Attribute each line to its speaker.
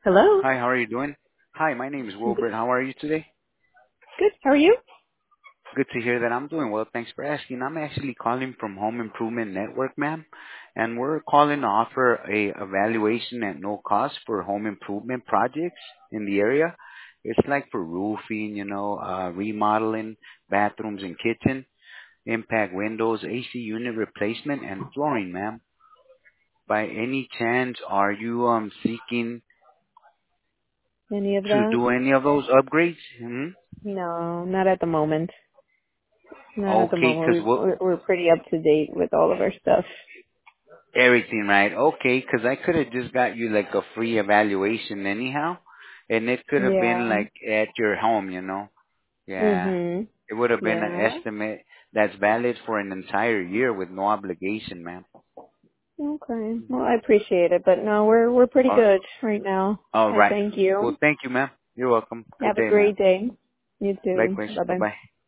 Speaker 1: Hello.
Speaker 2: Hi, how are you doing? Hi, my name is Wilbert. How are you today?
Speaker 1: Good. How are you?
Speaker 2: Good to hear that I'm doing well. Thanks for asking. I'm actually calling from Home Improvement Network, ma'am, and we're calling to offer a evaluation at no cost for home improvement projects in the area. It's like for roofing, remodeling, bathrooms and kitchen, impact windows, AC unit replacement, and flooring, ma'am. By any chance, are you seeking
Speaker 1: Any of
Speaker 2: to
Speaker 1: that?
Speaker 2: do any of those upgrades?
Speaker 1: No, not at the moment. Not at the
Speaker 2: Okay,
Speaker 1: moment.
Speaker 2: 'cause what
Speaker 1: We're pretty up to date with all of our stuff.
Speaker 2: everything right? Okay, 'cause I could have just got you like a free evaluation anyhow, and it could have been
Speaker 1: Yeah.
Speaker 2: like at your home, Yeah,
Speaker 1: Mhm.
Speaker 2: it would have been an
Speaker 1: Yeah.
Speaker 2: estimate that's valid for an entire year with no obligation, ma'am.
Speaker 1: Okay. Well, I appreciate it, but no, we're pretty
Speaker 2: Uh,
Speaker 1: good right now.
Speaker 2: all
Speaker 1: I
Speaker 2: right.
Speaker 1: thank
Speaker 2: Well,
Speaker 1: you.
Speaker 2: thank you, ma'am. You're welcome. Good
Speaker 1: Have a
Speaker 2: day, ma'am.
Speaker 1: great day. You too.
Speaker 2: Likewise.
Speaker 1: Bye
Speaker 2: Bye
Speaker 1: bye.
Speaker 2: bye.